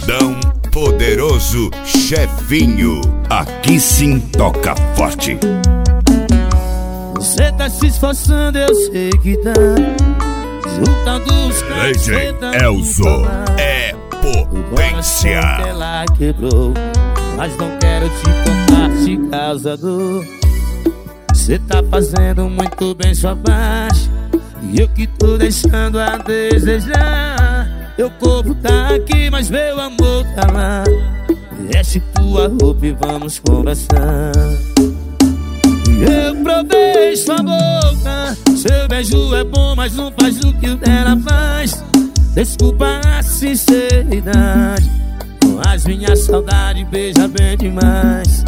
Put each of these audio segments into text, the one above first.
Paredão Poderoso Chefinho. Aqui sim toca forte. Você tá se esforçando, eu sei que tá. Juntando os caras, DJ Elzo é potência. Ela quebrou, mas não quero te contar se causa dor. Você tá fazendo muito bem sua parte, e eu que tô deixando a desejar. Meu corpo tá aqui, mas meu amor tá lá. Veste tua roupa e vamos conversar. Eu provei sua boca, seu beijo é bom, mas não faz o que o dela faz. Desculpa a sinceridade, mas minha saudade beija bem demais.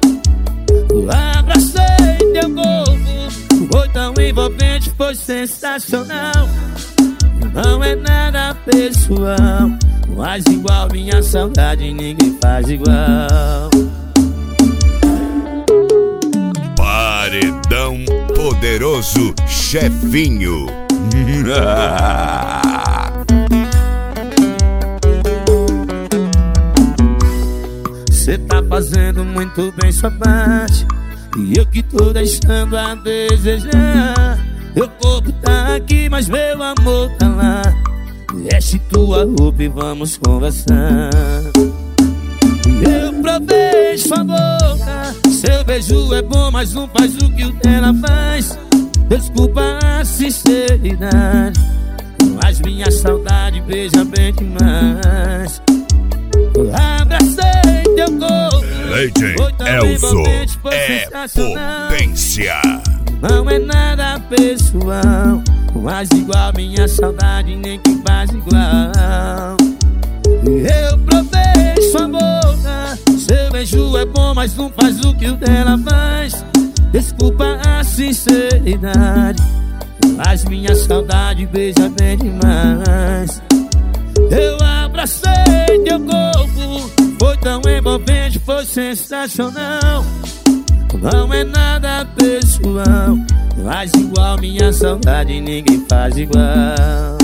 Abracei teu corpo, foi tão envolvente, foi sensacional. Não é nada pessoal, mas igual minha saudade ninguém faz igual. Paredão Poderoso Chefinho. Você tá fazendo muito bem sua parte, e eu que tô deixando a desejar. Meu corpo tá aqui, mas meu amor tá lá. Veste tua roupa e vamos conversar. Eu provei sua boca, seu beijo é bom, mas não faz o que o dela faz. Desculpa a sinceridade, mas minha saudade beija bem demais. Abracei teu corpo, DJ Elzo é potência. Não é nada pessoal, mas igual minha saudade nem que faz igual. Eu provei sua boca, seu beijo é bom, mas não faz o que o dela faz. Desculpa a sinceridade, mas minha saudade beija bem demais. Eu abracei teu corpo, foi tão envolvente, foi sensacional. Não é nada pessoal, mas igual minha saudade ninguém faz igual.